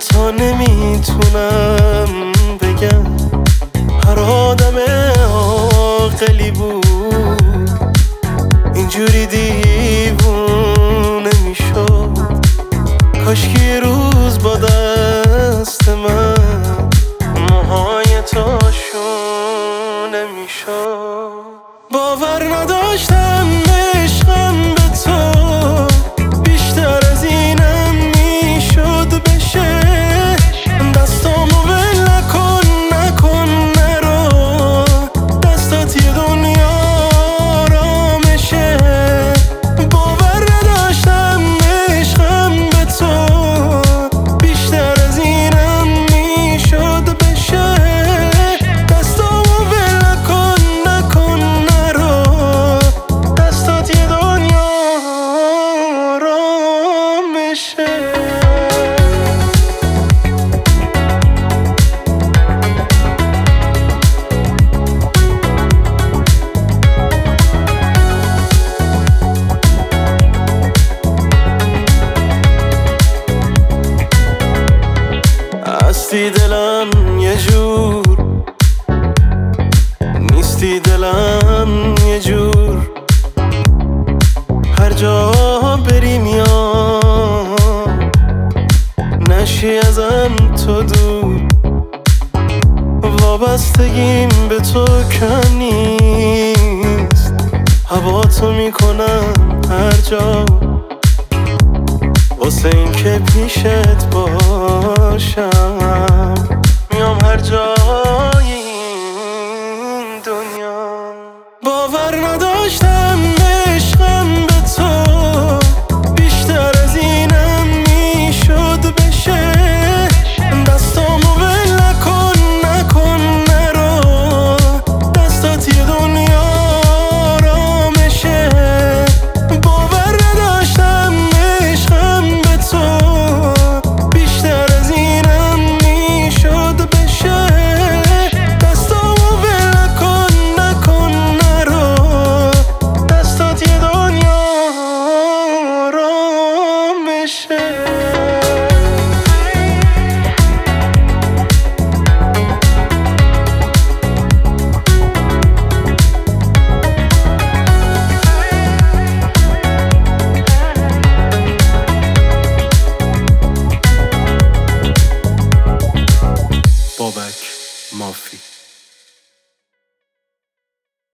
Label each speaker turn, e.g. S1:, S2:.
S1: تا نمیتونم بگم هر آدم عاقلی بود اینجوری دیوونه میشد. کاش که یه روز با دست من موهای تو شونه میشد. باور نداشتم عشقم به تو بیشتر از اینم میشد بشه. دستامو ول نکن نکن نرو، دستات یه دنیا آرامشه. باور نداشتم عشقم به تو بیشتر از اینم میشد بشه. دستامو ول نکن نکن نرو، دستات یه دنیا آرامشه. هستی دلم یه جور، نیستی دلم یه جور. هر جا بری میام، نشی ازم تو دور. وابستگیم به تو کم نیست، هوا تو میکنم هر جا واسه این که پیشت باشم. میام هر جا